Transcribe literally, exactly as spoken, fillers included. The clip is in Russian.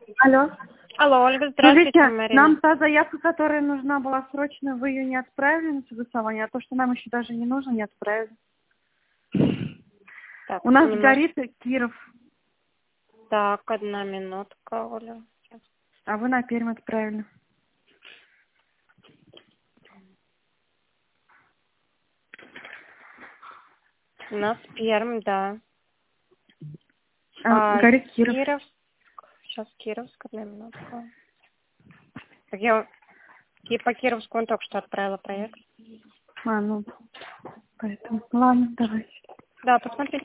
Алло. Алло, Ольга, здравствуйте, Скажите, Марина. нам та заявка, которая нужна была срочно, вы ее не отправили на согласование, а то, что нам еще даже не нужно, не отправили. Так, У нас немножко- горит Киров, Так, одна минутка, Оля. Сейчас. а вы на Пермь отправили. У нас Пермь, да. А, А, горит Киров. Кировск. Сейчас Кировск, одна минутка. Так я и по Кировску он только что отправила проект. А, ну, поэтому. Ладно, давайте. Да, посмотрите.